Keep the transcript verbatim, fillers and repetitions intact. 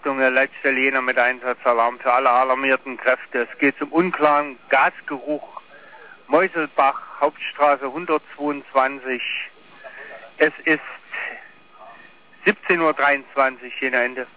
Achtung, letzte Jena mit Einsatzalarm für alle alarmierten Kräfte. Es geht zum unklaren Gasgeruch. Meuselbach, Hauptstraße hundertzweiundzwanzig. Es ist siebzehn Uhr dreiundzwanzig, Jena Ende.